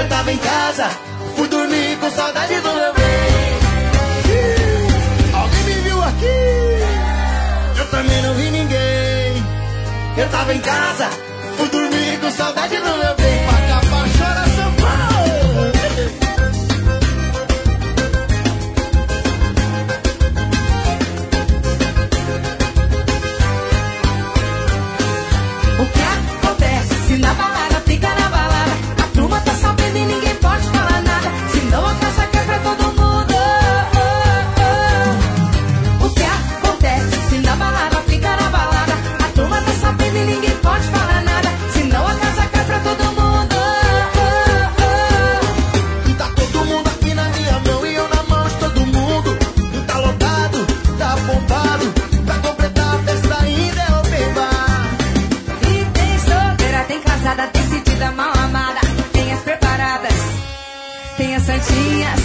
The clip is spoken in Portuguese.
Eu tava em casa, fui dormir com saudade do meu bem. Alguém me viu aqui? Eu também não vi ninguém. Eu tava em casa, fui dormir com saudade do meu bem. Pra acabar, chora São Paulo. O que acontece se na balada fica na balada? A turma tá sabendo e ninguém pode falar nada. Senão a casa quer pra todo mundo. O que acontece se na balada fica na balada? A turma tá sabendo e ninguém pode falar nada. Senão a casa quer pra todo mundo. Tá todo mundo aqui na minha mão e eu na mão de todo mundo. Tá lotado, tá bombado. Pra completar a festa ainda é open bar. E tem solteira, tem casada, decidida, mal amada. Tem as preparadas, tem as santinhas.